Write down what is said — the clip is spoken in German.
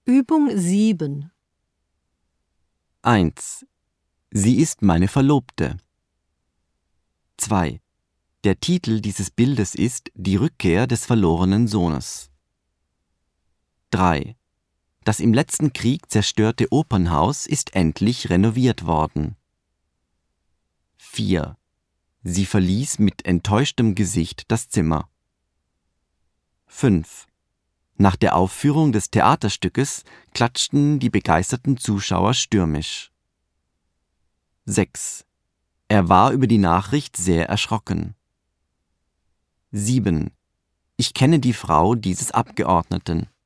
Übung 7. 1. Sie ist meine Verlobte. 2. Der Titel dieses Bildes ist Die Rückkehr des verlorenen Sohnes. 3. Das im letzten Krieg zerstörte Opernhaus ist endlich renoviert worden. 4. Sie verließ mit enttäuschtem Gesicht das Zimmer. 5. Nach der Aufführung des Theaterstückes klatschten die begeisterten Zuschauer stürmisch. 6. Er war über die Nachricht sehr erschrocken. 7. Ich kenne die Frau dieses Abgeordneten.